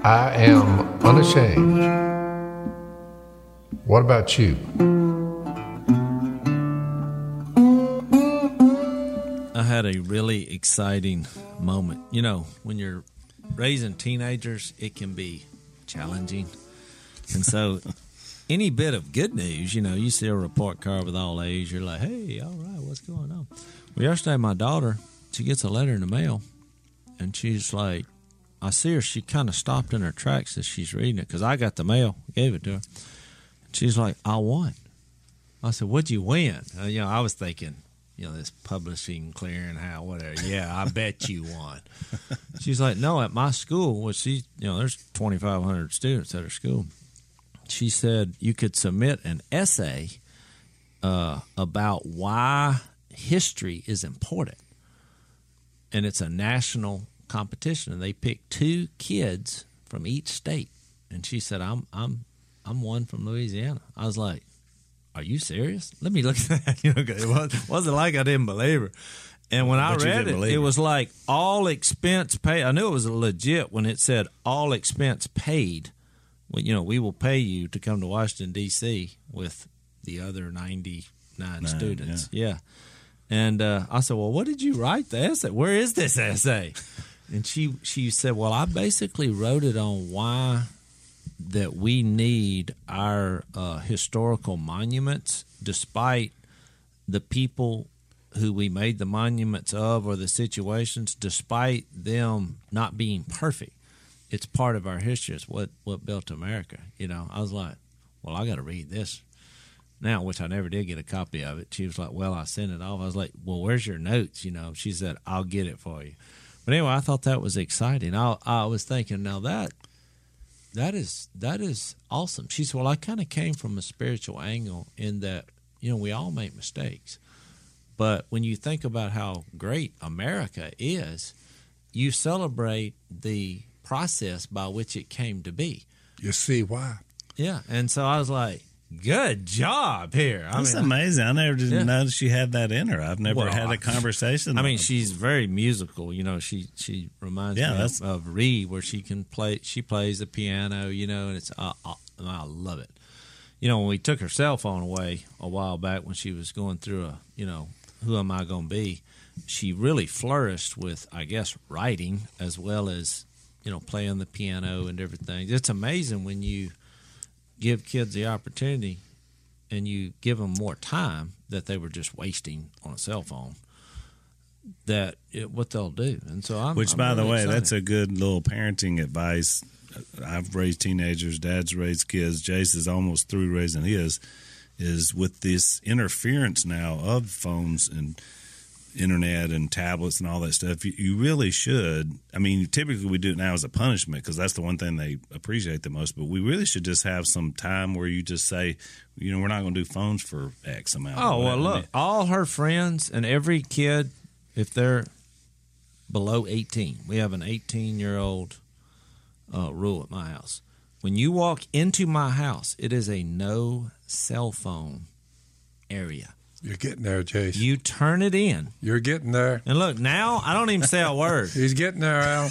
I am unashamed. What about you? I had a really exciting moment. You know, when you're raising teenagers, it can be challenging. And so any bit of good news, you know, you see a report card with all A's, you're like, hey, all right, what's going on? Well, yesterday my daughter, she gets a letter in the mail, and she's like, I see her, she kind of stopped in her tracks as she's reading it, because I got the mail, gave it to her. She's like, I won. I said, what'd you win? You know, I was thinking, you know, this publishing, clearinghouse, whatever. Yeah, I bet you won. She's like, no, at my school, which she, you know, there's 2,500 students at her school. She said you could submit an essay about why history is important, and it's a national competition, and they pick 2 kids from each state. And she said, I'm one from Louisiana. I was like, are you serious? Let me look at that. You know, it wasn't like I didn't believe her. And when I read it, it was like all expense paid. I knew it was legit when it said all expense paid. Well, you know, we will pay you to come to Washington, D.C. with the other 99 students. Yeah. And I said, well, what did you write the essay? Where is this essay? And she said, well, I basically wrote it on why that we need our historical monuments, despite the people who we made the monuments of or the situations, despite them not being perfect. It's part of our history. It's what built America. You know, I was like, well, I got to read this now, which I never did get a copy of it. She was like, well, I sent it off. I was like, well, where's your notes? You know, she said, I'll get it for you. But anyway, I thought that was exciting. I was thinking, now that is awesome. She said, well, I kind of came from a spiritual angle in that, you know, we all make mistakes. But when you think about how great America is, you celebrate the process by which it came to be. You see why. Yeah. And so I was like, good job here. That's amazing. I never did know she had that in her. I've never had a conversation. I mean, she's very musical. You know, she reminds me of Reed, where she plays the piano, you know, and I love it. You know, when we took her cell phone away a while back when she was going through who am I going to be, she really flourished with, I guess, writing as well as, you know, playing the piano and everything. It's amazing when you give kids the opportunity and you give them more time that they were just wasting on a cell phone, what they'll do. And so I'm by the really way, excited. that's a good little parenting advice. I've raised teenagers. Dad's raised kids. Jace is almost through raising his. Is with this interference now of phones and internet and tablets and all that stuff, you really should. I mean, typically we do it now as a punishment because that's the one thing they appreciate the most. But we really should just have some time where you just say, you know, we're not going to do phones for X amount. Oh, well, look, all her friends and every kid, if they're below 18, we have an 18-year-old rule at my house. When you walk into my house, it is a no cell phone area. You're getting there, Jace. You turn it in. You're getting there. And look, now I don't even say a word. He's getting there, Al.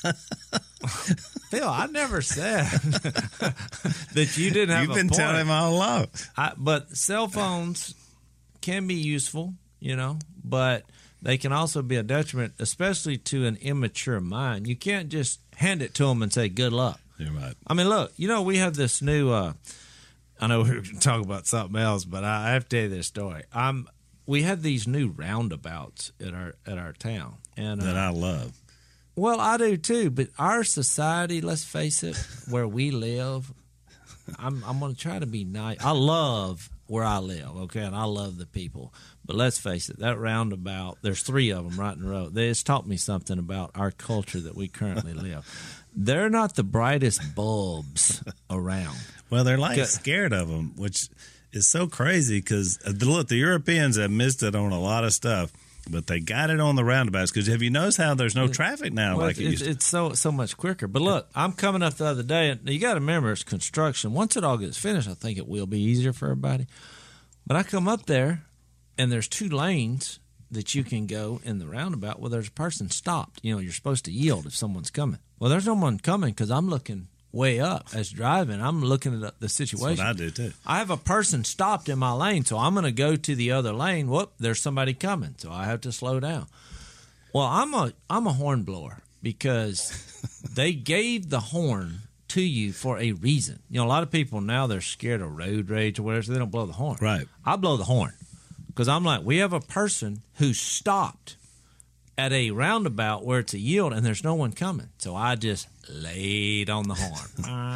Phil, I never said that you didn't have a point. You've been telling him all along. But cell phones can be useful, you know, but they can also be a detriment, especially to an immature mind. You can't just hand it to them and say, good luck. You're right. I mean, look, you know, we have this new I know we were going to talk about something else, but I have to tell you this story. We have these new roundabouts at our town, and that I love. Well, I do too. But our society, let's face it, where we live, I'm going to try to be nice. I love where I live, okay, and I love the people. But let's face it, that roundabout, there's 3 of them right in a row. It's taught me something about our culture that we currently live. They're not the brightest bulbs around. Well, they're like scared of them, which is so crazy because, look, the Europeans have missed it on a lot of stuff, but they got it on the roundabouts because have you noticed how there's no traffic now like it used to? It's so much quicker. But look, I'm coming up the other day, and you got to remember it's construction. Once it all gets finished, I think it will be easier for everybody. But I come up there, and there's 2 lanes, that you can go in the roundabout where there's a person stopped. You know, you're supposed to yield if someone's coming. Well, there's no one coming because I'm looking way up as driving. I'm looking at the situation. That's what I do too. I have a person stopped in my lane, so I'm going to go to the other lane. Whoop, there's somebody coming, so I have to slow down. Well, I'm a horn blower because they gave the horn to you for a reason. You know, a lot of people now, they're scared of road rage or whatever, so they don't blow the horn. Right. I blow the horn because I'm like, we have a person who stopped at a roundabout where it's a yield and there's no one coming. So I just laid on the horn.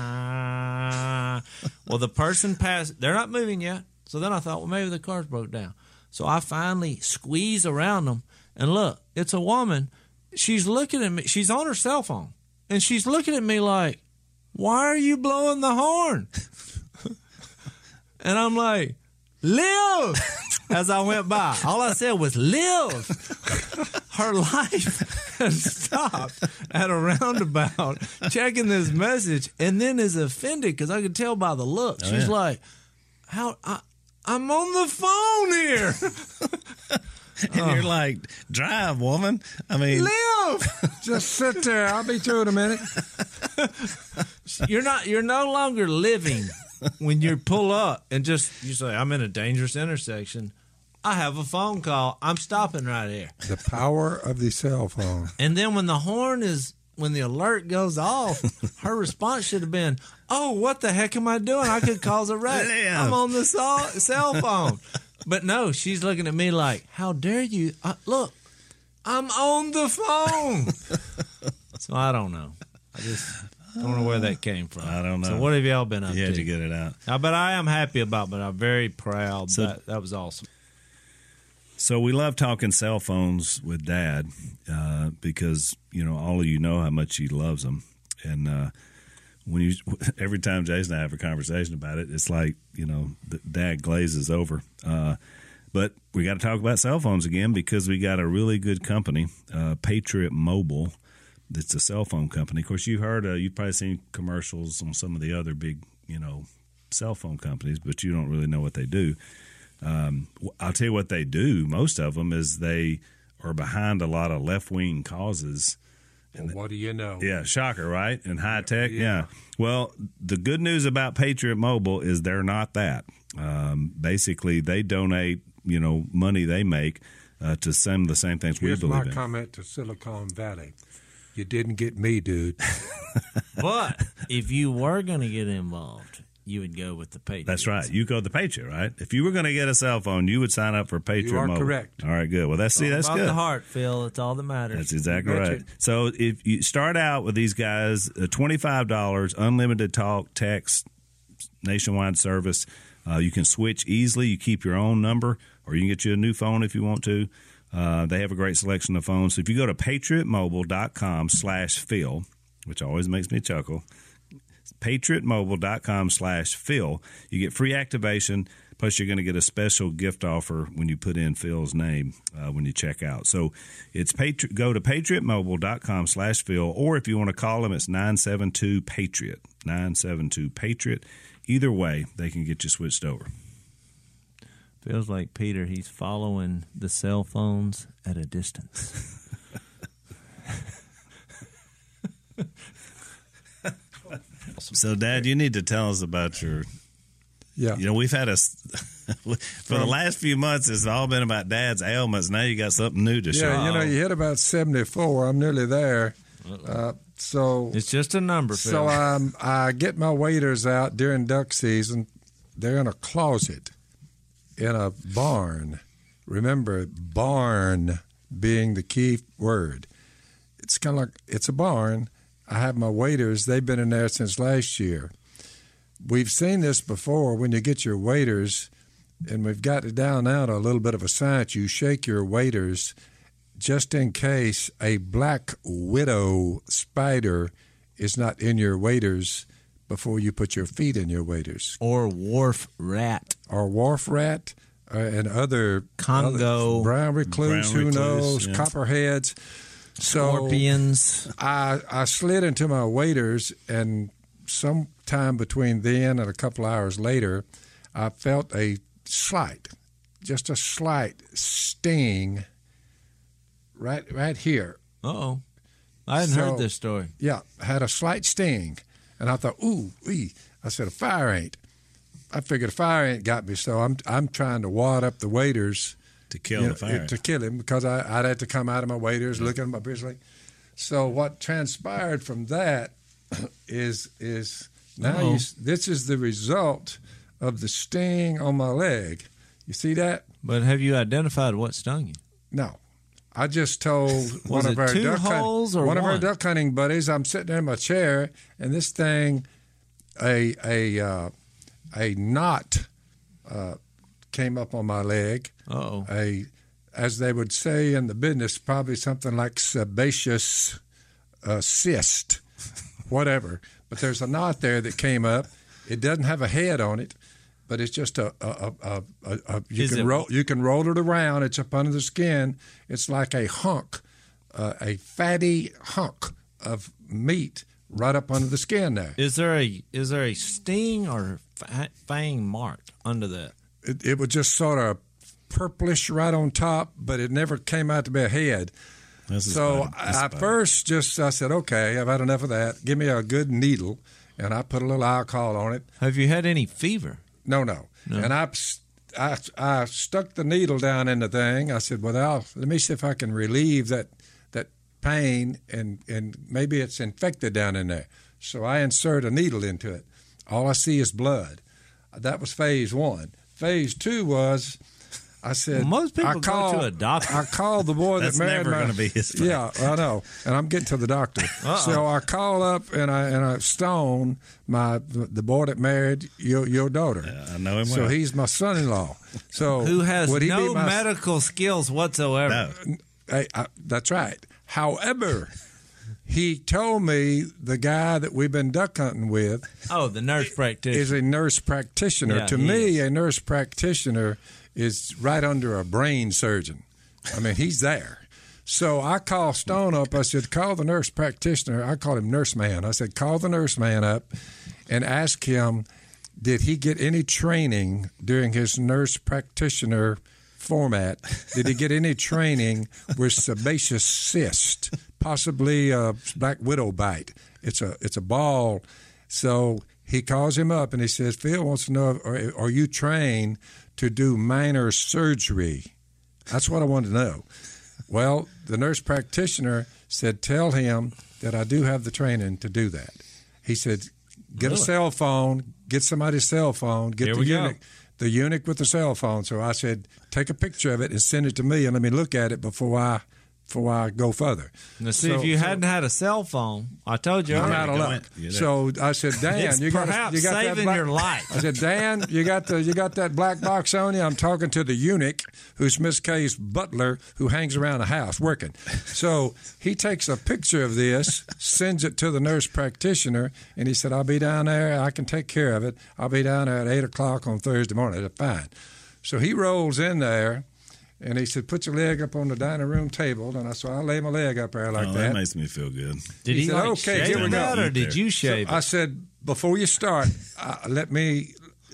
Well, the person passed. They're not moving yet. So then I thought, well, maybe the car's broke down. So I finally squeeze around them. And look, it's a woman. She's looking at me. She's on her cell phone. And she's looking at me like, why are you blowing the horn? And I'm like, live, as I went by. All I said was live. Her life has stopped at a roundabout checking this message and then is offended because I could tell by the look. She's like, I'm on the phone here. And you're like, drive, woman. I mean, live. Just sit there. I'll be through in a minute. You're no longer living when you pull up and you say, I'm in a dangerous intersection. I have a phone call. I'm stopping right here. The power of the cell phone. And then when the alert goes off, her response should have been, oh, what the heck am I doing? I could cause a wreck. Yeah. I'm on the cell phone. But no, she's looking at me like, how dare you? Look, I'm on the phone. So I don't know. I just don't know where that came from. I don't know. So what have y'all been up you to? had to get it out. But I am happy about it, but I'm very proud. So, that was awesome. So we love talking cell phones with Dad because, you know, all of you know how much he loves them. And every time Jason and I have a conversation about it, it's like, you know, Dad glazes over. But we got to talk about cell phones again because we got a really good company, Patriot Mobile. That's a cell phone company. Of course, you've probably seen commercials on some of the other big, you know, cell phone companies, but you don't really know what they do. I'll tell you what they do. Most of them is they are behind a lot of left-wing causes. Well, what do you know? Yeah, shocker, right? And high tech, yeah. Well, the good news about Patriot Mobile is they're not that. Basically, they donate, you know, money they make to some of the same things we believe in. Here's my comment to Silicon Valley. You didn't get me, dude. But if you were going to get involved, you would go with the Patriot. That's right. You go with the Patriot, right? If you were going to get a cell phone, you would sign up for Patriot Mobile. You are correct. All right, good. Well, that's good. About the heart, Phil. It's all that matters. That's exactly Betcha. right. So if you start out with these guys, $25, unlimited talk, text, nationwide service. You can switch easily. You keep your own number, or you can get you a new phone if you want to. They have a great selection of phones. So if you go to patriotmobile.com/Phil, which always makes me chuckle, patriotmobile.com/Phil, you get free activation, plus you're going to get a special gift offer when you put in Phil's name when you check out. So it's go to patriotmobile.com/Phil, or if you want to call them, it's 972-PATRIOT, 972-PATRIOT. Either way, they can get you switched over. Feels like Peter, he's following the cell phones at a distance. So, Dad, you need to tell us about your. Yeah. You know, we've had for the last few months, it's all been about Dad's ailments. Now you got something new to show. Yeah, you know, you hit about 74. I'm nearly there. So it's just a number, Phil. So I get my waders out during duck season. They're in a closet in a barn. Remember, barn being the key word. It's kind of like it's a barn. I have my waders. They've been in there since last year. We've seen this before when you get your waders, and we've got it down now to a little bit of a science. You shake your waders just in case a black widow spider is not in your waders before you put your feet in your waders. Or wharf rat. Or wharf rat and other Congo. brown recluse, who knows, yeah. Copperheads. Scorpions. So I slid into my waders, and sometime between then and a couple hours later, I felt just a slight sting right here. Uh-oh. I hadn't heard this story. Yeah, had a slight sting. And I thought, ooh, I said, a fire ant. I figured a fire ant got me, so I'm trying to wad up the waders to kill the fire to kill him, because I'd have to come out of my waders, looking at my grizzly. So what transpired from that is now this is the result of the sting on my leg. You see that? But have you identified what stung you? No. I just told one of our duck hunting buddies, I'm sitting there in my chair, and this thing, a knot came up on my leg. Uh-oh. As they would say in the business, probably something like sebaceous cyst, whatever. But there's a knot there that came up. It doesn't have a head on it, but it's just you can roll it around. It's up under the skin. It's like a hunk, a fatty hunk of meat right up under the skin there. Is there a sting or fang mark under that? It was just sort of purplish right on top, but it never came out to be a head. So I said, okay, I've had enough of that. Give me a good needle, and I put a little alcohol on it. Have you had any fever? No. And I stuck the needle down in the thing. I said, well, let me see if I can relieve that pain, and maybe it's infected down in there. So I insert a needle into it. All I see is blood. That was phase 1. Phase 2 was, I said, most people go to a doctor. I called the boy that married never going to be his fault. Yeah, I know, and I'm getting to the doctor. So I called up and I stoned the boy that married your daughter. I know him well. So he's my son-in-law. So who has no medical skills whatsoever. No. That's right. However, he told me the guy that we've been duck hunting with. Oh, the nurse practitioner. Is a nurse practitioner. Yeah, to me, a nurse practitioner is right under a brain surgeon. I mean, he's there. So I called Stone up. I said, call the nurse practitioner. I called him Nurse Man. I said, call the nurse man up and ask him, did he get any training during his nurse practitioner format? Did he get any training with sebaceous cyst, possibly a black widow bite? It's a ball. So he calls him up and he says, Phil wants to know, are you trained to do minor surgery? That's what I wanted to know. Well, the nurse practitioner said, tell him that I do have the training to do that. He said, get a cell phone, get somebody's cell phone, get the eunuch with the cell phone. So I said, take a picture of it and send it to me and let me look at it before I go further. Now, see, if you hadn't had a cell phone, I told you I'm out of luck. So I said, Dan, you got saving that your life. I said, Dan, you got that black box on you. I'm talking to the eunuch, who's Miss Kay's butler, who hangs around the house working. So he takes a picture of this, sends it to the nurse practitioner, and he said, I'll be down there. I can take care of it. I'll be down there at 8:00 on Thursday morning. I said, fine. So he rolls in there. And he said, put your leg up on the dining room table. And I lay my leg up there like that. That makes me feel good. Did he said, okay, here we go. Or did you shave it? I said, before you start, let me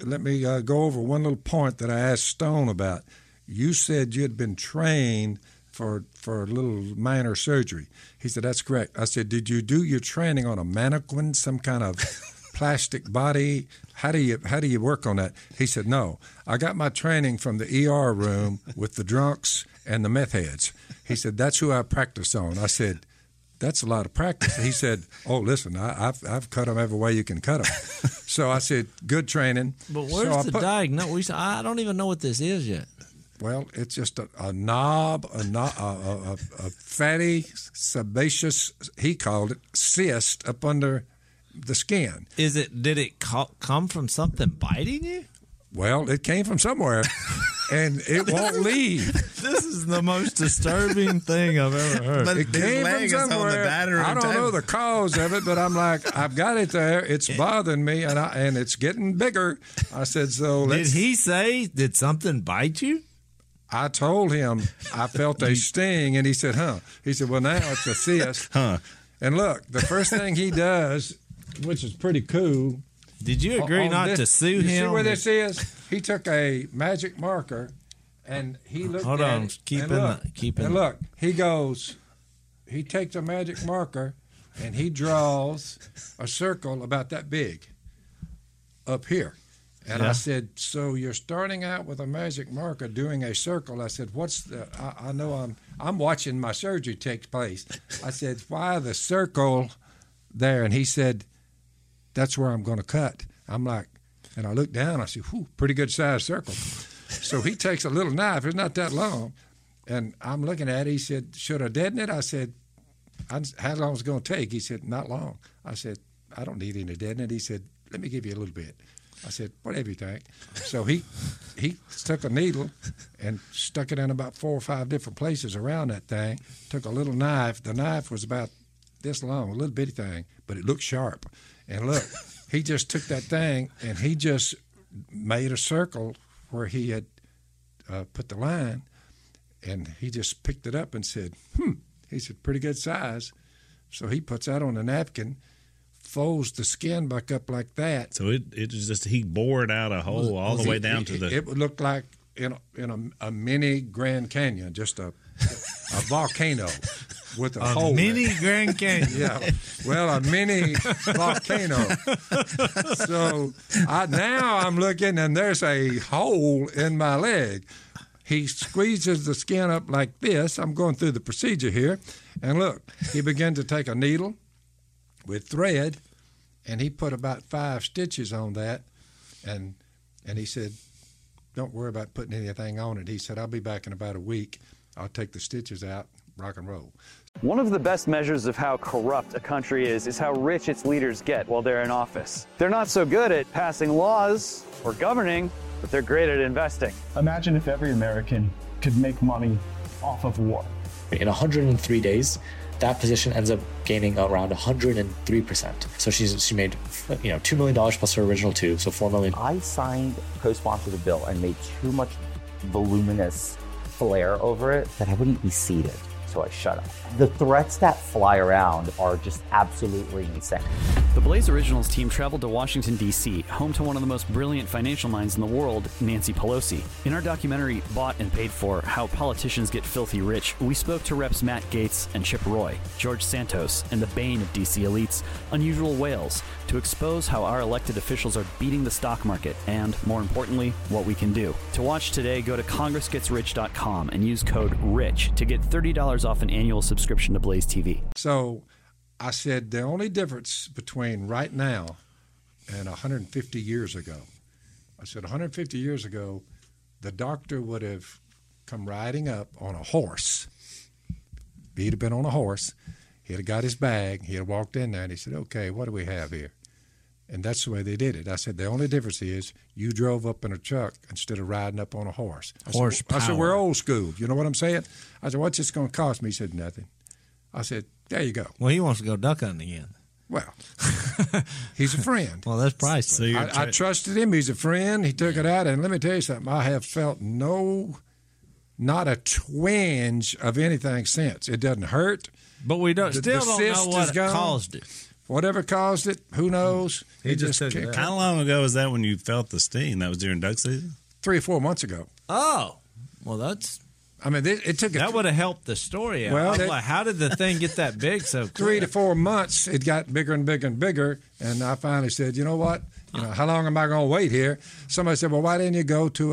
go over one little point that I asked Stone about. You said you had been trained for a little minor surgery. He said, that's correct. I said, did you do your training on a mannequin, some kind of plastic body? How do you work on that? He said, no. I got my training from the ER room with the drunks and the meth heads. He said, that's who I practice on. I said, that's a lot of practice. He said, oh, listen, I've cut them every way you can cut them. So I said, good training. But where's the diagnosis? I don't even know what this is yet. Well, it's just a knob, a fatty, sebaceous, he called it, cyst up under the skin. Did it come from something biting you? Well, it came from somewhere, and it won't leave. This is the most disturbing thing I've ever heard. But it came from somewhere. I don't know the cause of it, but I'm like, I've got it there. It's bothering me, and it's getting bigger. I said, so did he say, did something bite you? I told him I felt a sting, and he said, huh. He said, well, now it's a cyst. Huh. And look, the first thing he does, which is pretty cool. Did you agree not to sue him? See where this is? He took a magic marker And he looked Hold at on, it. keep Look, he takes a magic marker and he draws a circle about that big up here. And I said, so you're starting out with a magic marker doing a circle. I said, I know I'm watching my surgery take place. I said, why the circle there? And he said, that's where I'm going to cut. I'm like, and I looked down, I said, whew, pretty good sized circle. So he takes a little knife, it's not that long, and I'm looking at it. He said, should I deaden it? I said, how long is it going to take? He said, not long. I said, I don't need any deadening. He said, let me give you a little bit. I said, whatever you think. So he took a needle and stuck it in about 4 or 5 different places around that thing, took a little knife. The knife was about this long, a little bitty thing, but it looked sharp. And look, he just took that thing and he just made a circle where he had put the line, and he just picked it up and said, he said, pretty good size. So he puts that on a napkin, folds the skin back up like that. So it was just, he bored out a hole all the way down to the... It would look like in a mini Grand Canyon, just a volcano with a hole. A mini Grand Canyon. Yeah. Well, a mini volcano. So now I'm looking, and there's a hole in my leg. He squeezes the skin up like this. I'm going through the procedure here. And look, he began to take a needle with thread, and he put about 5 stitches on that. And he said, don't worry about putting anything on it. He said, I'll be back in about a week. I'll take the stitches out, rock and roll. One of the best measures of how corrupt a country is how rich its leaders get while they're in office. They're not so good at passing laws or governing, but they're great at investing. Imagine if every American could make money off of war. In 103 days, that position ends up gaining around 103%. So she made $2 million plus her original $2 million, so $4 million. I co-sponsored a bill and made too much voluminous flair over it that I wouldn't be seated. So I shut up. The threats that fly around are just absolutely insane. The Blaze Originals team traveled to Washington, D.C., home to one of the most brilliant financial minds in the world, Nancy Pelosi. In our documentary, Bought and Paid For, How Politicians Get Filthy Rich, we spoke to Reps Matt Gaetz and Chip Roy, George Santos, and the bane of D.C. elites, Unusual Whales, to expose how our elected officials are beating the stock market and, more importantly, what we can do. To watch today, go to congressgetsrich.com and use code RICH to get $30 off an annual subscription to Blaze TV. So I said the only difference between right now and 150 years ago, I said 150 years ago, the doctor would have come riding up on a horse. He'd have been on a horse. He'd have got his bag. He'd have walked in there, and he said, okay, what do we have here? And that's the way they did it. I said, the only difference is you drove up in a truck instead of riding up on a horse. I said, we're old school. You know what I'm saying? I said, what's this going to cost me? He said, nothing. I said, there you go. Well, he wants to go duck hunting again. Well, he's a friend. Well, that's priceless. So I trusted him. He's a friend. He took it out. And let me tell you something. I have felt not a twinge of anything since. It doesn't hurt. But we don't know what caused it. Whatever caused it, who knows? He just took it out. How long ago was that when you felt the sting? That was during duck season? 3 or 4 months ago. Oh, well, that's... I mean, it took... That would have helped the story out. Well, how did the thing get that big so quick? 3 to 4 months, it got bigger and bigger and bigger, and I finally said, you know what? How long am I going to wait here? Somebody said, well, why didn't you go to,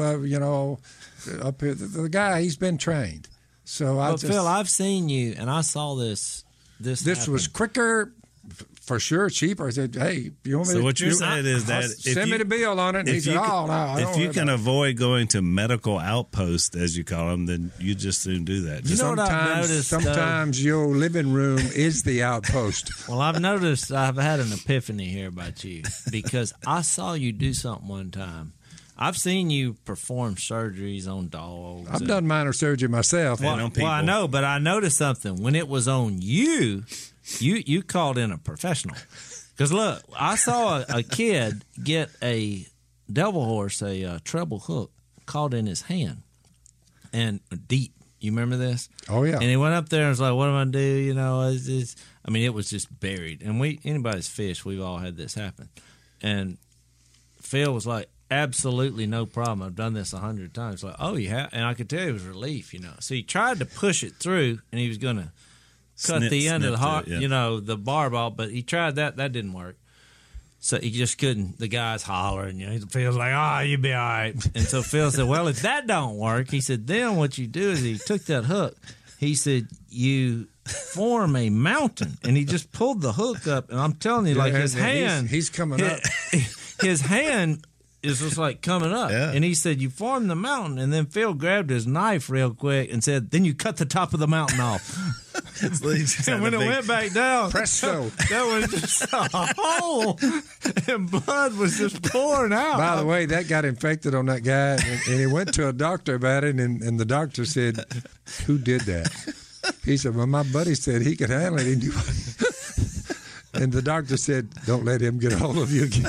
up here? The guy, he's been trained. So Phil, I've seen you, and I saw this This was quicker, for sure, cheaper. I said, hey, you want me So what you're saying is that send me the bill on it. And he said, if you can avoid going to medical outposts, as you call them, then you just soon do that. You know what I've noticed? Sometimes your living room is the outpost. Well, I've noticed I've had an epiphany here about you because I saw you do something one time. I've seen you perform surgeries on dogs. I've done minor surgery myself. On people. Well, I know, but I noticed something. When it was on you called in a professional. Because, look, I saw a kid get a devil horse, a treble hook, caught in his hand, and deep. You remember this? Oh, yeah. And he went up there and was like, what am I do? You know, it was just buried. And anybody's fished, we've all had this happen. And Phil was like, absolutely no problem. I've done this 100 times. Like, oh, yeah. And I could tell it was relief, you know. So he tried to push it through, and he was going to cut the end of the heart, yeah. you know, the barb off, but he tried that. That didn't work. So he just couldn't. The guy's hollering, you know. Phil's like, oh, you'll be all right. And so Phil said, well, if that don't work, he said, then what you do is he took that hook. He said, you form a mountain. And he just pulled the hook up. And I'm telling you, like his hand. He's coming up. His hand is just like coming up. Yeah. And he said, you form the mountain. And then Phil grabbed his knife real quick and said, then you cut the top of the mountain off. And when it went back down, Presto. that was just a hole, and blood was just pouring out. By the way, that got infected on that guy, and he went to a doctor about it, and the doctor said, who did that? He said, well, my buddy said he could handle it. He knew. And the doctor said, don't let him get a hold of you again.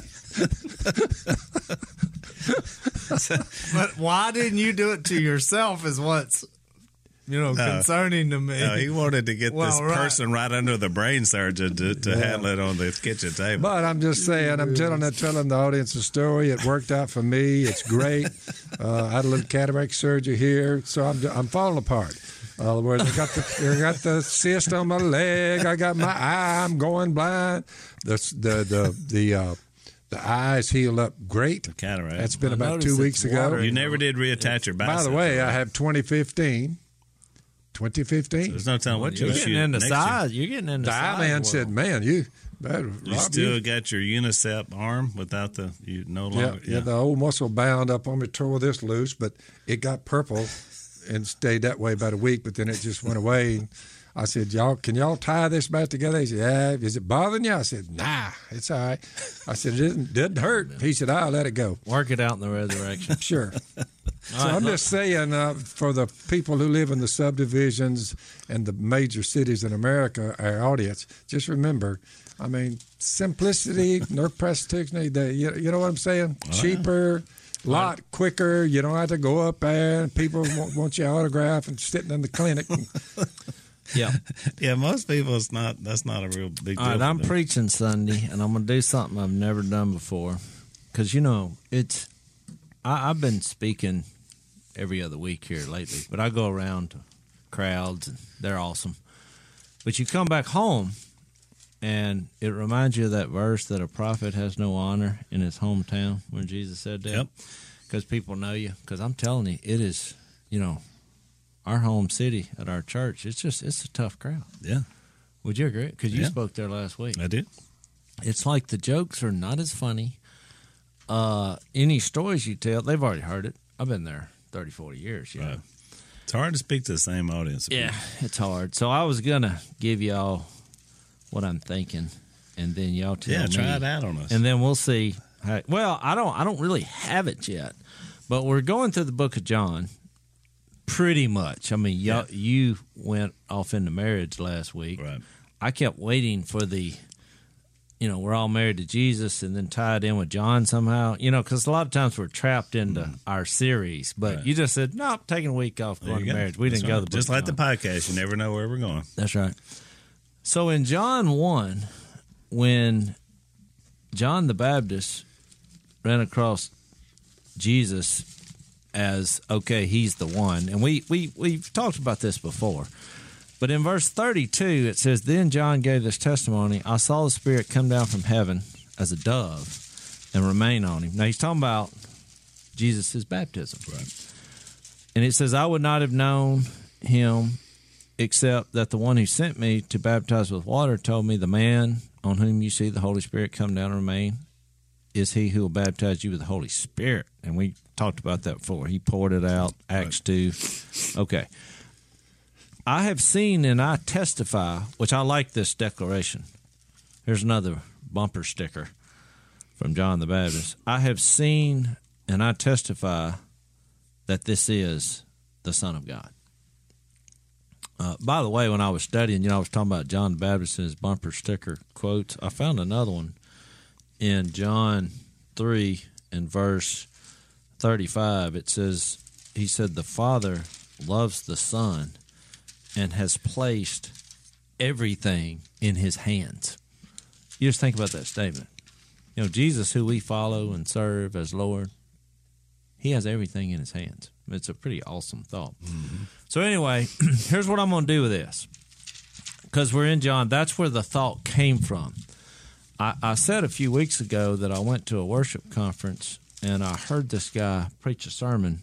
But why didn't you do it to yourself is what's, you know, concerning to me. No, he wanted to get this person right under the brain surgeon to handle it on the kitchen table. But I'm just saying, I'm telling the audience a story. It worked out for me. It's great. I had a little cataract surgery here, so I'm falling apart. In other words, I got the cyst on my leg. I got my eye. I'm going blind. The eyes healed up great. The cataract. That's been about 2 weeks ago. You never did reattach your bicep. By the way, I have 2015. So there's no telling what you're you'll getting shoot into next size. year. You're getting into The size. eye man said, man, you still got your unicep arm without you no longer. Yeah, the old muscle bound up on me, tore this loose, but it got purple and stayed that way about a week, but then it just went away. I said, can y'all tie this back together? He said, yeah. Is it bothering you? I said, nah, it's all right. I said, it doesn't hurt. He said, I'll let it go. Work it out in the resurrection. Sure. So I'm just saying, for the people who live in the subdivisions and the major cities in America, our audience, just remember, I mean, simplicity, no prestige, you know what I'm saying? Cheaper, a lot quicker. You don't have to go up there and people want your autograph and sitting in the clinic. Yeah. Yeah, most people, that's not a real big deal. All right, I'm preaching Sunday, and I'm going to do something I've never done before. Because, you know, I've been speaking every other week here lately, but I go around to crowds, and they're awesome. But you come back home, and it reminds you of that verse that a prophet has no honor in his hometown when Jesus said that. Yep. Because people know you. Because I'm telling you, it is, you know, our home city at our church, it's a tough crowd. Yeah. Would you agree? Because you spoke there last week. I did. It's like the jokes are not as funny. Any stories you tell, they've already heard it. I've been there 30, 40 years. You know? It's hard to speak to the same audience. Yeah, it's hard. So I was going to give y'all what I'm thinking, and then y'all tell me. Yeah, try it out on us. And then we'll see. Well, I don't really have it yet, but we're going through the book of John. Pretty much. I mean, you went off into marriage last week. Right. I kept waiting for we're all married to Jesus and then tied in with John somehow. You know, because a lot of times we're trapped into our series. But you just said, no, I'm taking a week off going to marriage. We didn't go to the book Just like John. the podcast. You never know where we're going. That's right. So in John 1, when John the Baptist ran across Jesus as, okay, he's the one. And we've talked about this before. But in verse 32, it says, then John gave this testimony, I saw the Spirit come down from heaven as a dove and remain on him. Now, he's talking about Jesus' baptism. Right. And it says, I would not have known him except that the one who sent me to baptize with water told me, the man on whom you see the Holy Spirit come down and remain is he who will baptize you with the Holy Spirit. And we talked about that before. He poured it out, Acts 2. Okay. I have seen and I testify, which I like this declaration. Here's another bumper sticker from John the Baptist. I have seen and I testify that this is the Son of God. By the way, when I was studying, I was talking about John the Baptist and his bumper sticker quotes. I found another one in John 3 and verse 35. It says, he said, the Father loves the Son and has placed everything in his hands. You just think about that statement. Jesus, who we follow and serve as Lord, He has everything in his hands. It's a pretty awesome thought. So anyway, here's what I'm going to do with this. Because we're in John, that's where the thought came from. I said a few weeks ago that I went to a worship conference, and I heard this guy preach a sermon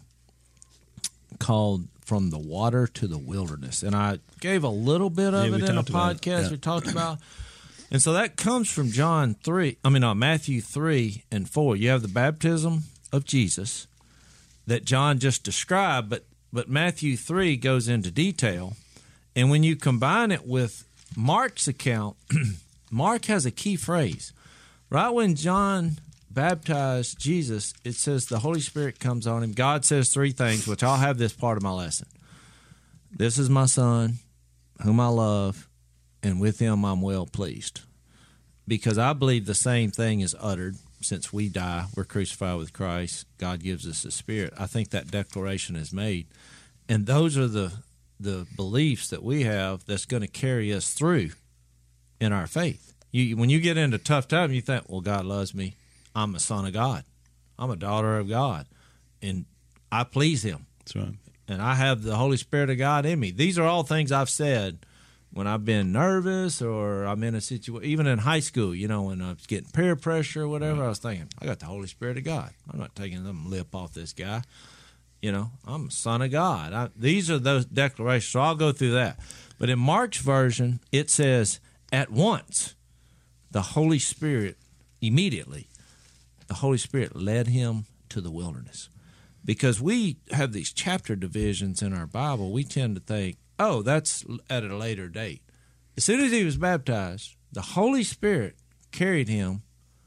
called From the Water to the Wilderness. And I gave a little bit of it in a podcast we talked about. And so that comes from Matthew 3 and 4. You have the baptism of Jesus that John just described, but Matthew 3 goes into detail. And when you combine it with Mark's account, Mark has a key phrase. Right when John baptized Jesus, it says the Holy Spirit comes on him. God says three things, which I'll have this part of my lesson. This is my son, whom I love, and with him I'm well pleased. Because I believe the same thing is uttered. Since we die, we're crucified with Christ. God gives us the Spirit. I think that declaration is made. And those are the beliefs that we have that's going to carry us through in our faith. When you get into tough times, you think, well, God loves me. I'm a son of God. I'm a daughter of God. And I please him. That's right. And I have the Holy Spirit of God in me. These are all things I've said when I've been nervous or I'm in a situation, even in high school, when I was getting peer pressure or whatever, I was thinking, I got the Holy Spirit of God. I'm not taking some lip off this guy. I'm a son of God. These are those declarations, so I'll go through that. But in Mark's version, it says, at once, the Holy Spirit, immediately, the Holy Spirit led him to the wilderness. Because we have these chapter divisions in our Bible, we tend to think, oh, that's at a later date. As soon as he was baptized, the Holy Spirit carried him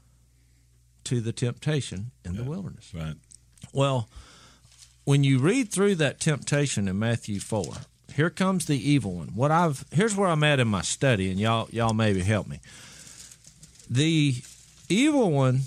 to the temptation in the wilderness. Right. Well, when you read through that temptation in Matthew 4, here comes the evil one. Here's where I'm at in my study, and y'all maybe help me. The evil one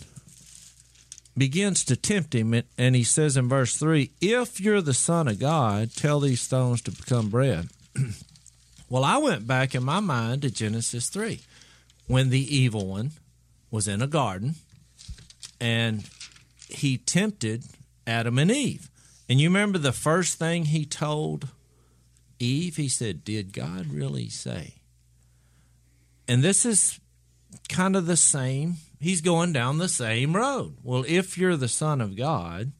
begins to tempt him, and he says in verse 3, if you're the Son of God, tell these stones to become bread. Well, I went back in my mind to Genesis 3, when the evil one was in a garden, and he tempted Adam and Eve. And you remember the first thing he told Eve? He said, did God really say? And this is kind of the same. He's going down the same road. Well, if you're the Son of God,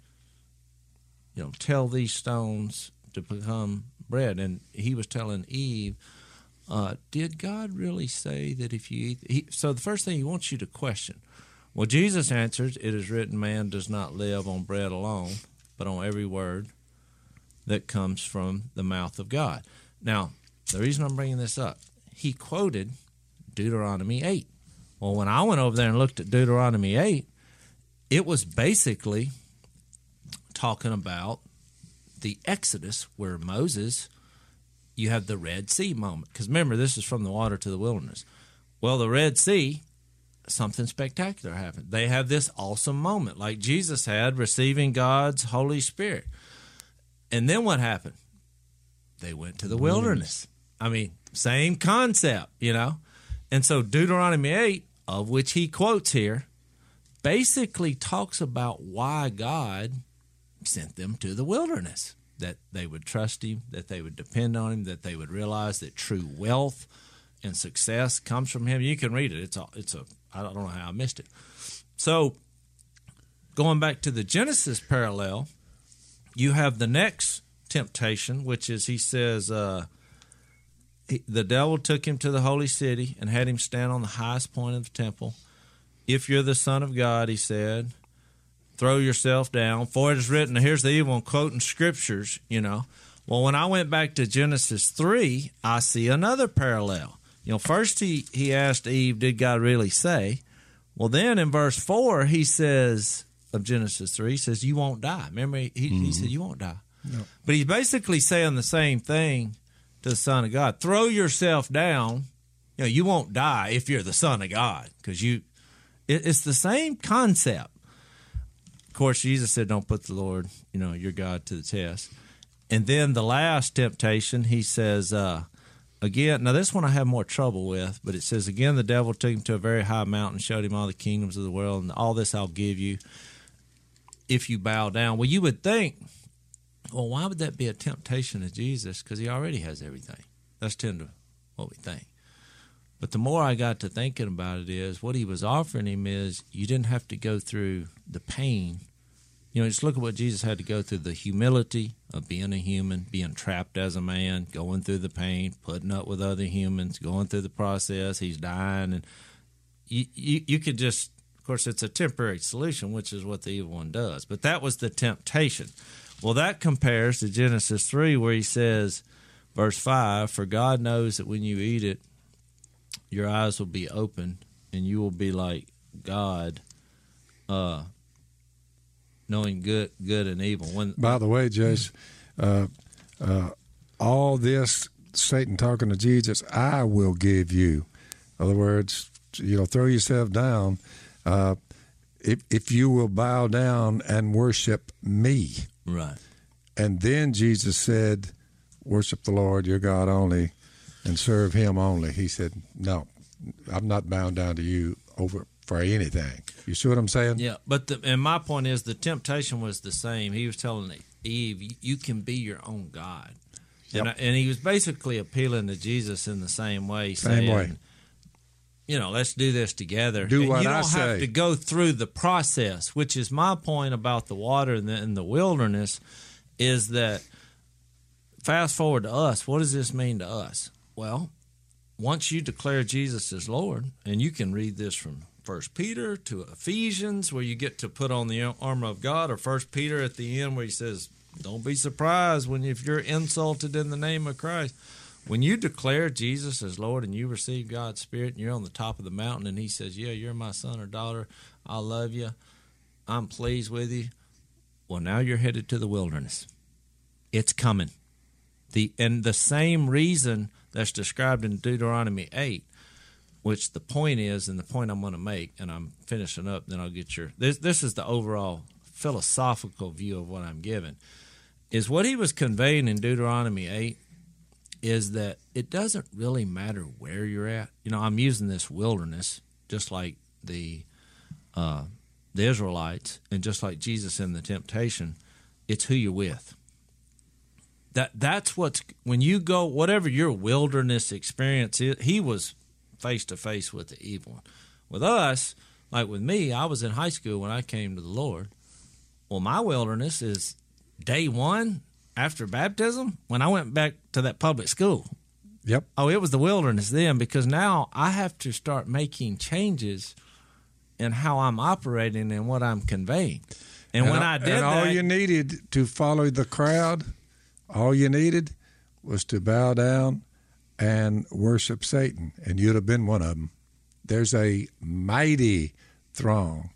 tell these stones to become bread. And he was telling Eve, did God really say that if you eat? So the first thing he wants you to question. Well, Jesus answers, it is written, man does not live on bread alone, but on every word that comes from the mouth of God. Now, the reason I'm bringing this up, he quoted Deuteronomy 8. Well, when I went over there and looked at Deuteronomy 8, it was basically talking about the Exodus where Moses, you have the Red Sea moment. Because remember, this is from the water to the wilderness. Well, the Red Sea, something spectacular happened. They have this awesome moment like Jesus had receiving God's Holy Spirit. And then what happened? They went to the wilderness. I mean, same concept, And so Deuteronomy 8, of which he quotes here, basically talks about why God sent them to the wilderness, that they would trust him, that they would depend on him, that they would realize that true wealth and success comes from him. You can read it. I don't know how I missed it. So going back to the Genesis parallel, you have the next temptation, which is he says, the devil took him to the holy city and had him stand on the highest point of the temple. If you're the Son of God, he said, throw yourself down, for it is written, here's the evil one quoting scriptures, Well, when I went back to Genesis 3, I see another parallel. First he asked Eve, did God really say? Well, then in verse 4, he says, of Genesis 3, he says, you won't die. Remember, he said, you won't die. No. But he's basically saying the same thing to the Son of God. Throw yourself down. You won't die if you're the Son of God, because it's the same concept. Of course, Jesus said, don't put the Lord, your God to the test. And then the last temptation, he says, again, now this one I have more trouble with, but it says, again, the devil took him to a very high mountain, showed him all the kingdoms of the world, and all this I'll give you. if you bow down. Well, you would think, well, why would that be a temptation to Jesus? Because he already has everything. That's tend to what we think. But the more I got to thinking about it is, what he was offering him is, you didn't have to go through the pain. You know, just look at what Jesus had to go through, the humility of being a human, being trapped as a man, going through the pain, putting up with other humans, going through the process. He's dying. And you could just, of course, it's a temporary solution, which is what the evil one does. But that was the temptation. Well, that compares to Genesis 3, where he says, verse 5, for God knows that when you eat it, your eyes will be opened, and you will be like God, knowing good and evil. By the way, Jace, all this, Satan talking to Jesus, I will give you. In other words, throw yourself down. If you will bow down and worship me. Right. And then Jesus said, worship the Lord your God only and serve him only. He said, no, I'm not bound down to you for anything. You see what I'm saying? Yeah, and my point is the temptation was the same. He was telling Eve, you can be your own God. Yep. And he was basically appealing to Jesus in the same way, saying, let's do this together. Do and what you don't I say. have to go through the process, which is my point about the water in the wilderness, is that fast forward to us, what does this mean to us? Well, once you declare Jesus as Lord, and you can read this from 1 Peter to Ephesians, where you get to put on the armor of God, or 1 Peter at the end where he says, don't be surprised if you're insulted in the name of Christ. When you declare Jesus as Lord and you receive God's Spirit and you're on the top of the mountain and he says, yeah, you're my son or daughter, I love you, I'm pleased with you, well, now you're headed to the wilderness. It's coming. And the same reason that's described in Deuteronomy 8, which the point is, and the point I'm going to make, and I'm finishing up, then I'll get this is the overall philosophical view of what I'm giving, is what he was conveying in Deuteronomy 8 is that it doesn't really matter where you're at. I'm using this wilderness just like the Israelites and just like Jesus in the temptation. It's who you're with. That's what's, when you go, whatever your wilderness experience is, he was face to face with the evil one. With us, like with me, I was in high school when I came to the Lord. Well, my wilderness is day one after baptism when I went back to that public school. Yep. Oh, it was the wilderness then, because now I have to start making changes in how I'm operating and what I'm conveying. And when I did that, all you needed to follow the crowd, all you needed was to bow down and worship Satan, and you'd have been one of them. There's a mighty throng.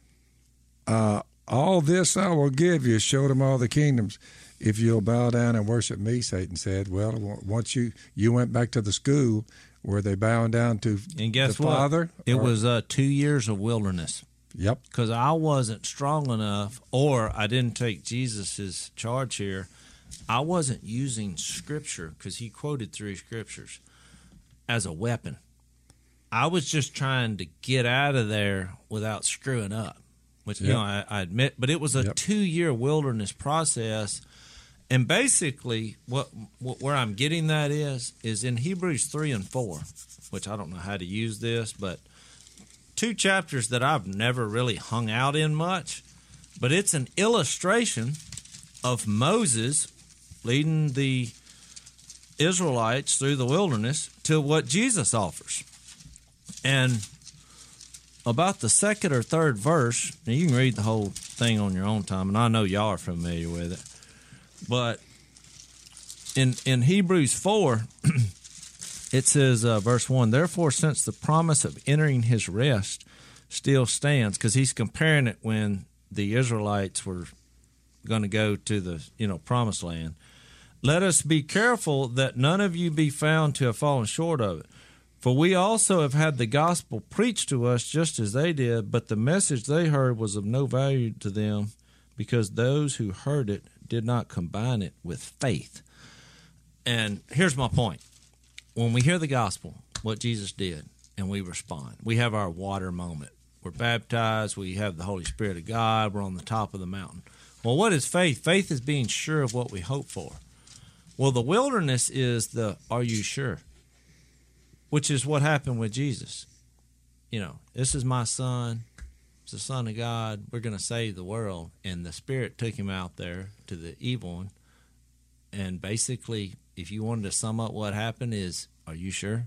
All this I will give you, showed him all the kingdoms, if you'll bow down and worship me, Satan said. Well, once you went back to the school, were they bowing down to and guess the what? Father? It was 2 years of wilderness. Yep. Because I wasn't strong enough, or I didn't take Jesus' charge here. I wasn't using Scripture, because he quoted 3 Scriptures, as a weapon. I was just trying to get out of there without screwing up, which, I admit. But it was a 2-year wilderness process. And basically, where I'm getting that is in Hebrews 3 and 4, which I don't know how to use this, but 2 chapters that I've never really hung out in much. But it's an illustration of Moses leading the Israelites through the wilderness to what Jesus offers. And about the second or third verse, now you can read the whole thing on your own time, and I know y'all are familiar with it. But in Hebrews 4, it says, verse 1, therefore, since the promise of entering his rest still stands, because he's comparing it when the Israelites were going to go to the promised land, let us be careful that none of you be found to have fallen short of it. For we also have had the gospel preached to us just as they did, but the message they heard was of no value to them, because those who heard it did not combine it with faith. And here's my point. When we hear the gospel, what Jesus did, and we respond, we have our water moment. we're baptized, we have the Holy Spirit of God, we're on the top of the mountain. Well, what is faith? Faith is being sure of what we hope for. Well, the wilderness is the are you sure? Which is what happened with Jesus. You know, this is my son. It's the Son of God. We're going to save the world. And the Spirit took him out there to the evil one. And basically, if you wanted to sum up what happened is, are you sure?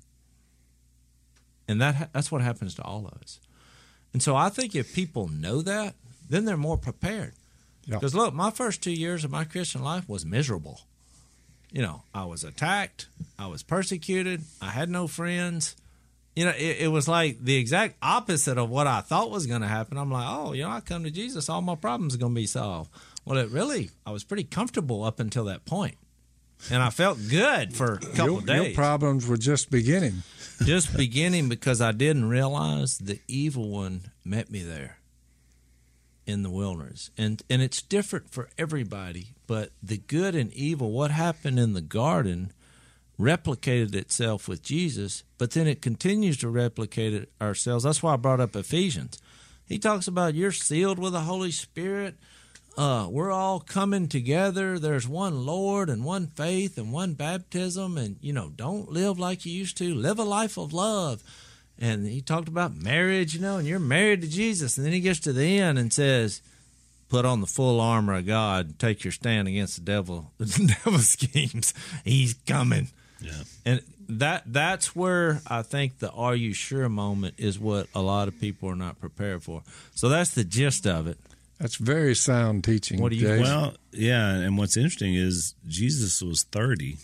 And that's what happens to all of us. And so I think if people know that, then they're more prepared. Because, look, my first 2 years of my Christian life was miserable. You know, I was attacked. I was persecuted. I had no friends. You know, it was like the exact opposite of what I thought was going to happen. I'm like, oh, you know, I come to Jesus, all my problems are going to be solved. Well, I was pretty comfortable up until that point. And I felt good for a couple of days. Your problems were just beginning. Just beginning because I didn't realize the evil one met me there in the wilderness. And it's different for everybody, but the good and evil, what happened in the garden replicated itself with Jesus, but then it continues to replicate it ourselves. That's why I brought up Ephesians. He talks about you're sealed with the Holy Spirit. We're all coming together. There's one Lord and one faith and one baptism. And, you know, don't live like you used to. Live a life of love. And he talked about marriage, you know, and you're married to Jesus. And then he gets to the end and says, put on the full armor of God. Take your stand against the devil's schemes. He's coming. Yeah. And that's where I think the are you sure moment is what a lot of people are not prepared for. So that's the gist of it. That's very sound teaching. What do you Jason? Well, yeah, and what's interesting is Jesus was 30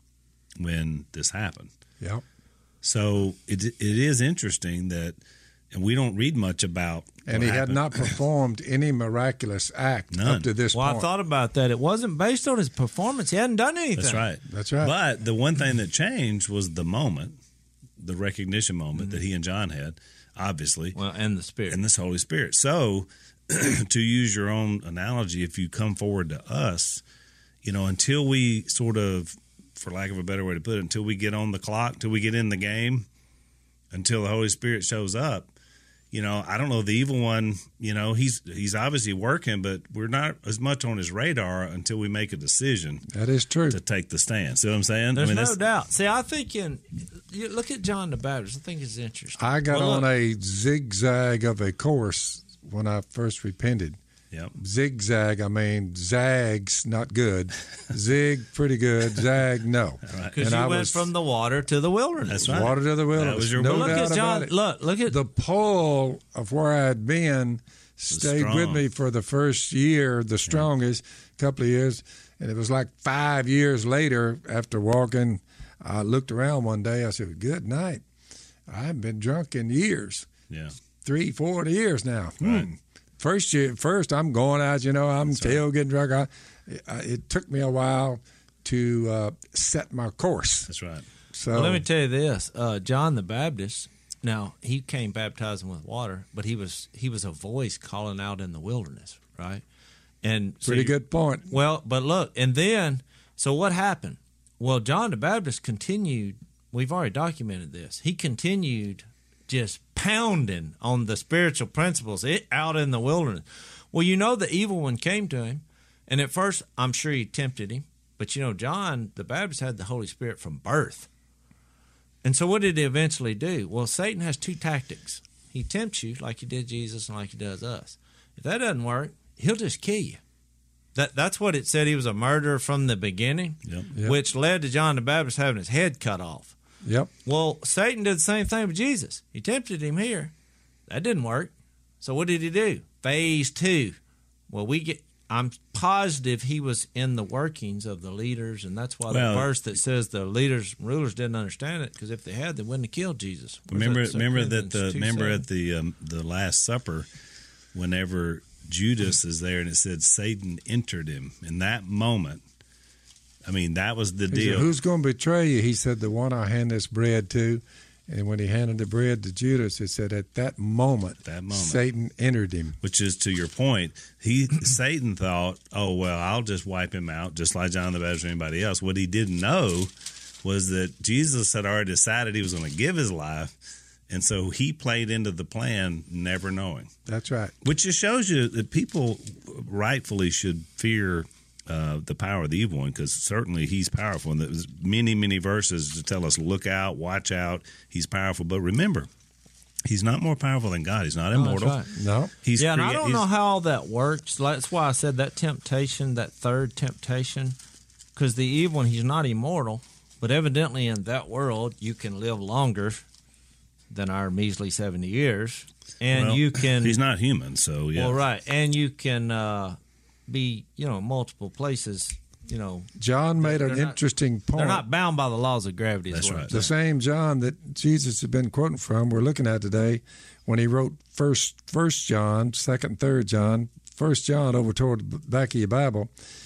when this happened. Yep. So it is interesting that, and we don't read much about And he had not performed any miraculous act up to this point. Well, I thought about that. It wasn't based on his performance. He hadn't done anything. That's right. That's right. But the one thing that changed was the moment, the recognition moment that he and John had, obviously. Well, and the Spirit. And this Holy Spirit. So, to use your own analogy, if you come forward to us, you know, until we sort of, for lack of a better way to put it, until we get on the clock, until we get in the game, until the Holy Spirit shows up, you know, I don't know, the evil one, you know, he's obviously working, but we're not as much on his radar until we make a decision. That is true. To take the stand. See what I'm saying? There's no doubt. See, I think you look at John the Baptist. I think it's interesting. I got on a zigzag of a course when I first repented. Yep. Zigzag, I mean, zag's not good. Zig, pretty good. Zag, no. Because you went from the water to the wilderness. That's right. Water to the wilderness. That was your no look doubt at John. about it. Look at the pull of where I had been stayed with me for the first year, the strongest couple of years. And it was like 5 years later after walking, I looked around one day. I said, good night. I haven't been drunk in years. Yeah. 3-4 years now. Right. First I'm going out, you know, I'm still getting drunk. It took me a while to set my course. That's right. So well, let me tell you this. John the Baptist, now, he came baptizing with water, but he was a voice calling out in the wilderness, right? And pretty good point. Well, but look, and then, so what happened? Well, John the Baptist continued, we've already documented this, he continued just pounding on the spiritual principles out in the wilderness. Well, you know, the evil one came to him, and at first, I'm sure he tempted him, but you know, John the Baptist had the Holy Spirit from birth. And so what did he eventually do? Well, Satan has two tactics. He tempts you like he did Jesus and like he does us. If that doesn't work, he'll just kill you. That's what it said. He was a murderer from the beginning, which led to John the Baptist having his head cut off. Yep. Well, Satan did the same thing with Jesus. He tempted him here. That didn't work. So what did he do? Phase 2. Well, I'm positive he was in the workings of the leaders, and that's why the verse that says the rulers didn't understand it, because if they had, they wouldn't have killed Jesus. Remember at the Last Supper, whenever Judas is there, and it said Satan entered him in that moment. I mean, that was the deal. Said, who's going to betray you? He said, the one I hand this bread to. And when he handed the bread to Judas, it said at that moment, Satan entered him. Which is, to your point, Satan thought, oh, well, I'll just wipe him out, just like John the Baptist or anybody else. What he didn't know was that Jesus had already decided he was going to give his life, And so he played into the plan, never knowing. That's right. Which just shows you that people rightfully should fear the power of the evil one, because certainly he's powerful. And there's many, many verses to tell us, look out, watch out. He's powerful. But remember, he's not more powerful than God. He's not immortal. That's right. No. And I don't know how all that works. That's why I said that temptation, that third temptation, because the evil one, he's not immortal. But evidently in that world, you can live longer than our measly 70 years. And you can... He's not human, so yeah. Well, right. And you can be, multiple places, John made an interesting point. They're not bound by the laws of gravity. That's right. The same John that Jesus had been quoting from, we're looking at today, when he wrote First John, 2nd, 3rd John, 1 John over toward the back of your Bible.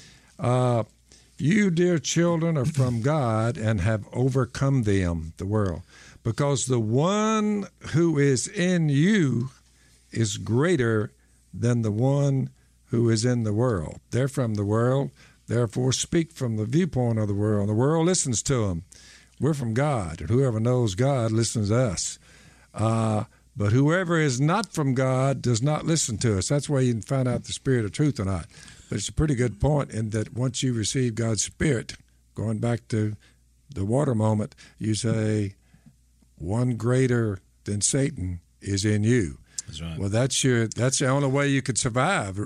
You, dear children, are from God and have overcome them, the world, because the one who is in you is greater than the one who is in the world. They're from the world, therefore speak from the viewpoint of the world. The world listens to them. We're from God, and whoever knows God listens to us. But whoever is not from God does not listen to us. That's why you can find out the spirit of truth or not. But it's a pretty good point in that once you receive God's Spirit, going back to the water moment, you say, one greater than Satan is in you. That's right. Well, that's the only way you could survive.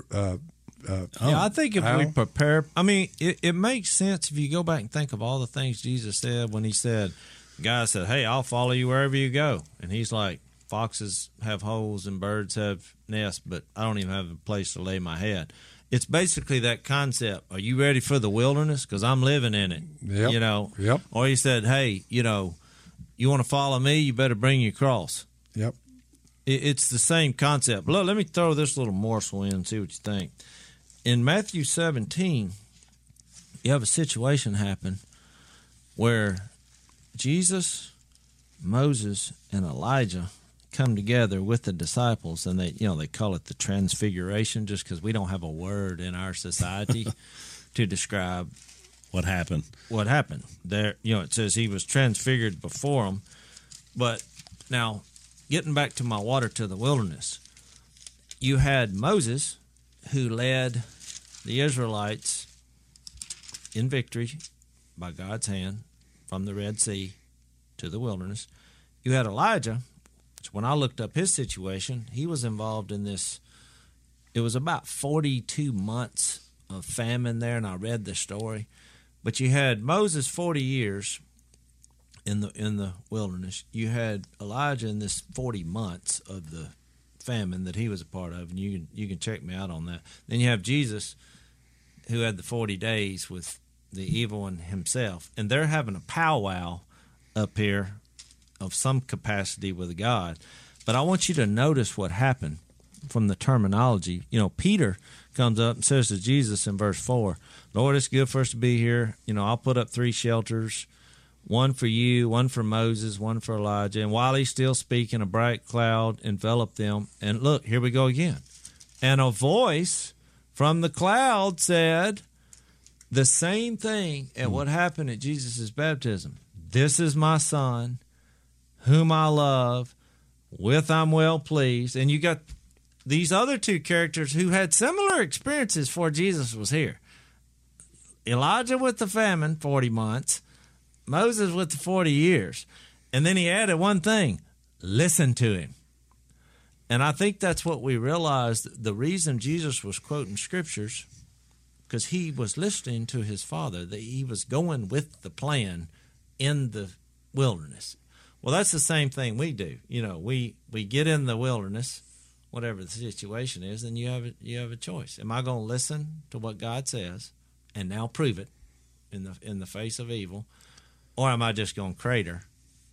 I think if we prepare, it makes sense if you go back and think of all the things Jesus said when he said, the guy said, hey, I'll follow you wherever you go. And he's like, foxes have holes and birds have nests, but I don't even have a place to lay my head. It's basically that concept. Are you ready for the wilderness? Because I'm living in it. Yep. Yep. Or he said, hey, you want to follow me? You better bring your cross. Yep. It's the same concept. Look, let me throw this little morsel in and see what you think. In Matthew 17, you have a situation happen where Jesus, Moses, and Elijah come together with the disciples, and they call it the transfiguration, just because we don't have a word in our society to describe what happened. There, it says he was transfigured before them. But now, getting back to my water to the wilderness, you had Moses, who led the Israelites in victory by God's hand from the Red Sea to the wilderness. You had Elijah, which when I looked up his situation, he was involved in this. It was about 42 months of famine there, and I read the story. But you had Moses 40 years in the wilderness. You had Elijah in this 40 months of the famine that he was a part of, and you can check me out on that. Then you have Jesus, who had the 40 days with the evil one himself, and they're having a powwow up here of some capacity with God. But I want you to notice what happened from the terminology. Peter comes up and says to Jesus in verse 4, Lord, it's good for us to be here. I'll put up 3 shelters, one for you, one for Moses, one for Elijah. And while he's still speaking, a bright cloud enveloped them. And look, here we go again. And a voice from the cloud said the same thing at what happened at Jesus' baptism. This is my son, whom I love, with I'm well pleased. And you got these other 2 characters who had similar experiences before Jesus was here. Elijah with the famine, 40 months. Moses with the 40 years. And then he added one thing, listen to him. And I think that's what we realized. The reason Jesus was quoting scriptures, because he was listening to his Father, that he was going with the plan in the wilderness. Well, that's the same thing we do. We get in the wilderness, whatever the situation is, and you have a choice. Am I going to listen to what God says and now prove it in the face of evil, or am I just going to crater?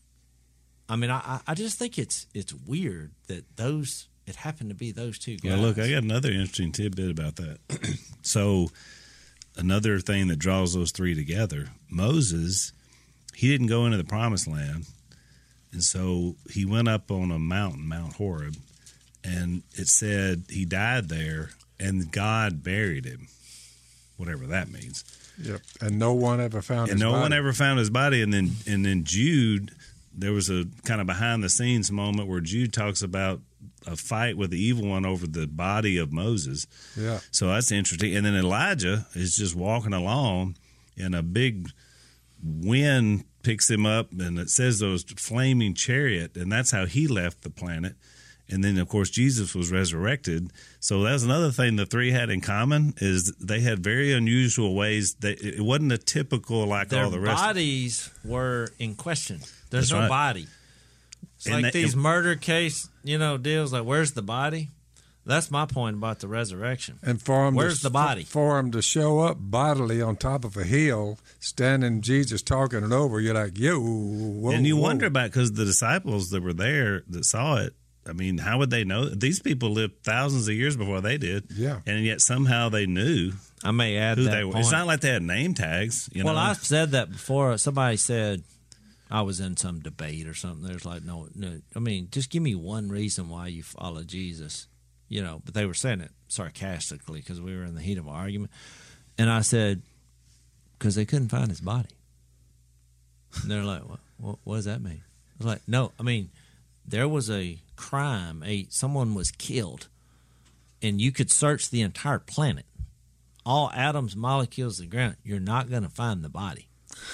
I just think it's weird that it happened to be those 2 guys. Well, look, I got another interesting tidbit about that. So another thing that draws those 3 together, Moses, he didn't go into the promised land. And so he went up on a mountain, Mount Horeb, and it said he died there, and God buried him, whatever that means. Yep. And no one ever found his body. And no one ever found his body. And then Jude, there was a kind of behind the scenes moment where Jude talks about a fight with the evil one over the body of Moses. Yeah. So that's interesting. And then Elijah is just walking along, and a big wind picks him up, and it says there was a flaming chariot, and that's how he left the planet. And then, of course, Jesus was resurrected. So that's another thing the three had in common is they had very unusual ways. It wasn't a typical like all the rest. Their bodies were in question. There's That's no right. body. It's And like they- these murder case, deals like, where's the body? That's my point about the resurrection. And for him Where's the body? For him to show up bodily on top of a hill, standing Jesus talking it over, you're like, yo, whoa. And you whoa. wonder about, because the disciples that were there that saw it, I mean, how would they know? These people lived thousands of years before they did. Yeah. And yet somehow they knew I may add who that they were. point. It's not like they had name tags. You Well, know? I've said that before. Somebody said I was in some debate or something. There's like, no. I mean, just give me one reason why you follow Jesus, But they were saying it sarcastically because we were in the heat of an argument. And I said, because they couldn't find his body. And they're like, what does that mean? I was like, no, I mean, there was a crime. Someone was killed, and you could search the entire planet. All atoms, molecules, the ground, you're not going to find the body.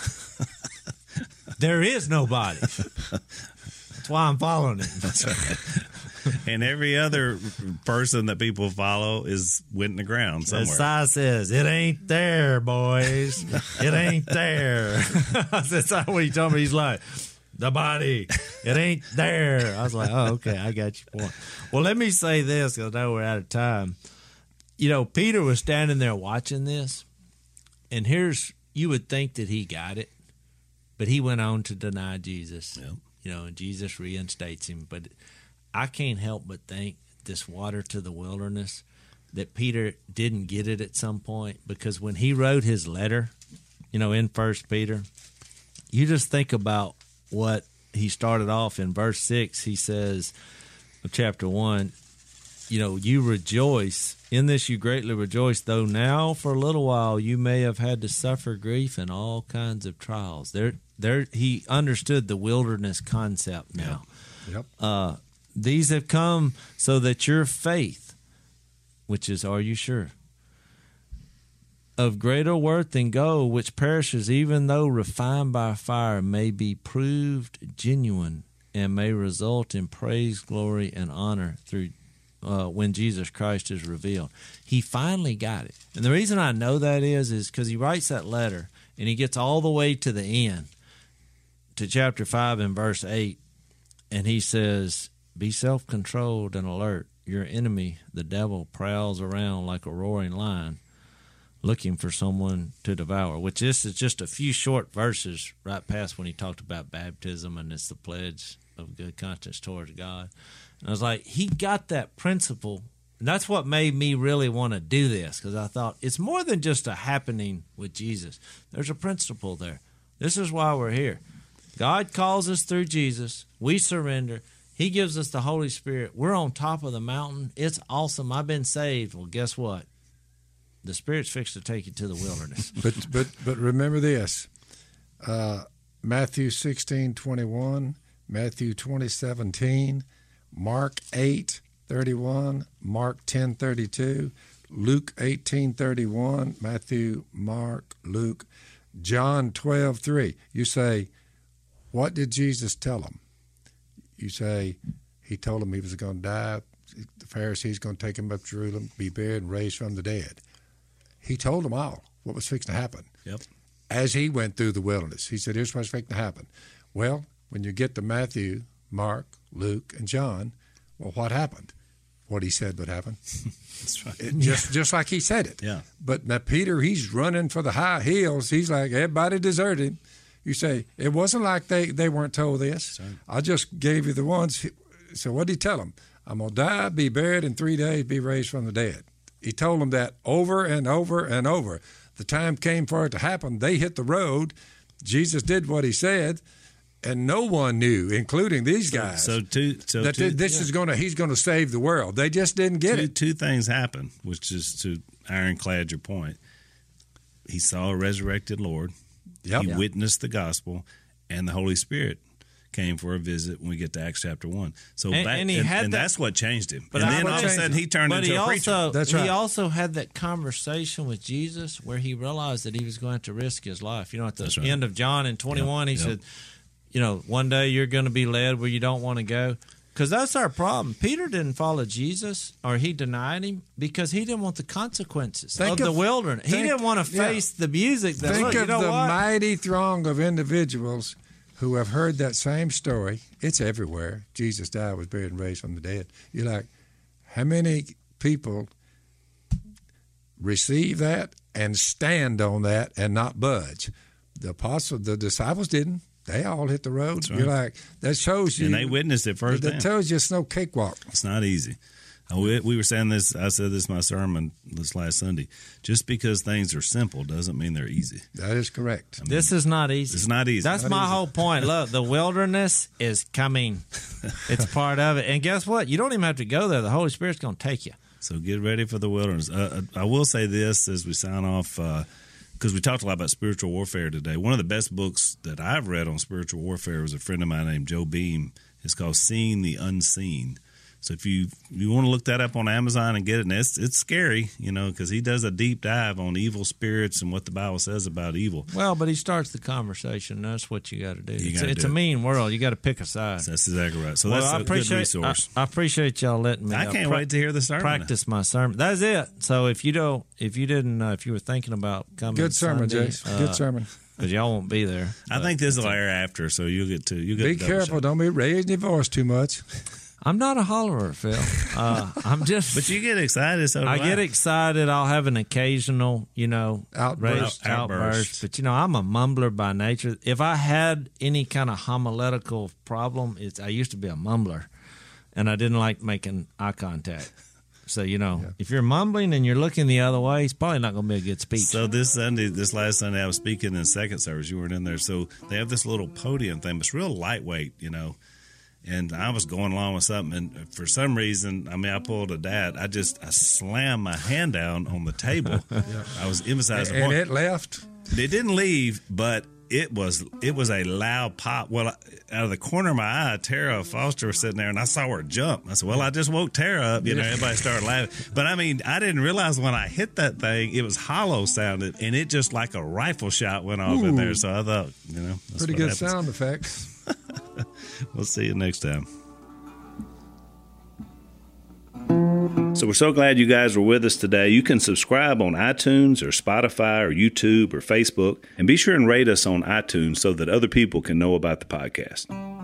There is no body. That's why I'm following it. And every other person that people follow went in the ground As somewhere. Si says, it ain't there, boys. It ain't there. That's how he told me. He's like, the body, it ain't there. I was like, oh, okay, I got your point. Well, let me say this, because I know we're out of time. Peter was standing there watching this, and you would think that he got it, but he went on to deny Jesus. Yep. And Jesus reinstates him. But I can't help but think this water to the wilderness, that Peter didn't get it at some point, because when he wrote his letter, in 1 Peter, you just think about what he started off in verse 6. He says, of chapter 1, you rejoice. In this you greatly rejoice, though now for a little while you may have had to suffer grief and all kinds of trials. He understood the wilderness concept now. Yep. These have come so that your faith, which is, are you sure, of greater worth than gold, which perishes even though refined by fire, may be proved genuine and may result in praise, glory, and honor through when Jesus Christ is revealed. He finally got it. And the reason I know that is because he writes that letter and he gets all the way to the end, to chapter 5 and verse 8, and he says, be self-controlled and alert. Your enemy, the devil, prowls around like a roaring lion, looking for someone to devour, which this is just a few short verses right past when he talked about baptism and it's the pledge of good conscience towards God. And I was like, he got that principle, and that's what made me really want to do this, because I thought it's more than just a happening with Jesus. There's a principle there. This is why we're here. God calls us through Jesus. We surrender. He gives us the Holy Spirit. We're on top of the mountain. It's awesome. I've been saved. Well, guess what? The Spirit's fixed to take you to the wilderness. But remember this: Matthew 16:21, Matthew 20:17, Mark 8:31, Mark 10:32, Luke 18:31, Matthew, Mark, Luke, John 12:3. You say, what did Jesus tell them? You say, he told them he was going to die. The Pharisees going to take him up to Jerusalem, be buried, and raised from the dead. He told them all what was fixing to happen. Yep. As he went through the wilderness, he said, here's what's fixing to happen. Well, when you get to Matthew, Mark, Luke, and John, well, what happened? What he said would happen. That's right. Just like he said it. Yeah. But now Peter, he's running for the high hills. He's like, everybody deserted him. You say, it wasn't like they weren't told this. Right. I just gave you the ones. So what did he tell them? I'm going to die, be buried, in 3 days, be raised from the dead. He told them that over and over and over. The time came for it to happen. They hit the road. Jesus did what he said, and no one knew, including these guys, he's going to save the world. They just didn't get it. Two things happened, which is to ironclad your point. He saw a resurrected Lord. Yep. He witnessed the gospel, and the Holy Spirit came for a visit when we get to Acts chapter 1. So And that's what changed him. But And then I- all of a sudden he turned But into he a preacher. also That's he right. also had that conversation with Jesus where he realized that he was going to have to risk his life. You know, at the That's right. end of John in 21, he Yep. said, you know, one day you're going to be led where you don't want to go. Because that's our problem. Peter didn't follow Jesus, or he denied him because he didn't want the consequences Think of the of- wilderness. He think- didn't want to yeah. face the music. That, Think look, you of know the what? mighty throng of individuals who have heard that same story. It's everywhere. Jesus died, was buried, and raised from the dead. You're like, how many people receive that and stand on that and not budge? The disciples didn't. They all hit the road. That's right. You're like, that shows you. And they witnessed it firsthand. That tells you it's no cakewalk. It's not easy. We were saying this. I said this in my sermon this last Sunday. Just because things are simple doesn't mean they're easy. That is correct. This is not easy. It's not easy. That's my whole point. Look, the wilderness is coming. It's part of it. And guess what? You don't even have to go there. The Holy Spirit's going to take you. So get ready for the wilderness. I will say this as we sign off, because we talked a lot about spiritual warfare today. One of the best books that I've read on spiritual warfare was a friend of mine named Joe Beam. It's called Seeing the Unseen. So if you want to look that up on Amazon and get it, and it's scary, you know, because he does a deep dive on evil spirits and what the Bible says about evil. Well, but he starts the conversation. That's what you got to do. You gotta It's do a it. mean world. You got to pick a side. That's exactly right. So Well, that's I a good appreciate resource. I appreciate y'all letting me. I can't wait to hear the sermon. Practice my sermon. That's it. So if you were thinking about coming, Good sermon, Sunday, Jace. Good sermon. because y'all won't be there. I think this will air after, so you'll get Be a double careful. shot. Don't be raising your voice too much. I'm not a hollerer, Phil. I'm just. But you get excited, so do I get excited. I'll have an occasional, Outburst. outburst. But I'm a mumbler by nature. If I had any kind of homiletical problem, I used to be a mumbler, and I didn't like making eye contact. So if you're mumbling and you're looking the other way, it's probably not going to be a good speech. So this last Sunday, I was speaking in second service. You weren't in there, so they have this little podium thing, but it's real lightweight, And I was going along with something, and for some reason, I pulled a dad. I slammed my hand down on the table. I was emphasizing, And it left. It didn't leave, but it was a loud pop. Well, out of the corner of my eye, Tara Foster was sitting there, and I saw her jump. I said, "Well, I just woke Tara up." Everybody started laughing. But I didn't realize when I hit that thing, it was hollow sounded, and it just like a rifle shot went off in there. So I thought, that's Pretty what good happens. sound effects. We'll see you next time. So we're so glad you guys were with us today. You can subscribe on iTunes or Spotify or YouTube or Facebook, and be sure and rate us on iTunes so that other people can know about the podcast.